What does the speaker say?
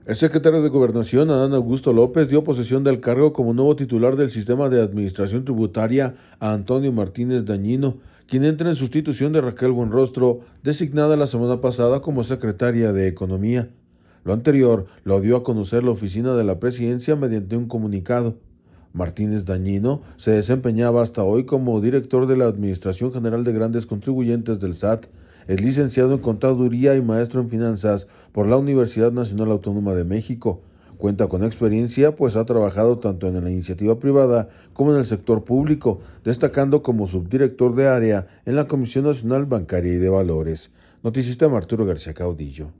El secretario de Gobernación, Adán Augusto López, dio posesión del cargo como nuevo titular del Sistema de Administración Tributaria a Antonio Martínez Dañino, quien entra en sustitución de Raquel Buenrostro, designada la semana pasada como secretaria de Economía. Lo anterior lo dio a conocer la oficina de la presidencia mediante un comunicado. Martínez Dañino se desempeñaba hasta hoy como director de la Administración General de Grandes Contribuyentes del SAT. Es licenciado en Contaduría y maestro en Finanzas por la Universidad Nacional Autónoma de México. Cuenta con experiencia, pues ha trabajado tanto en la iniciativa privada como en el sector público, destacando como subdirector de área en la Comisión Nacional Bancaria y de Valores. Noticista Arturo García Caudillo.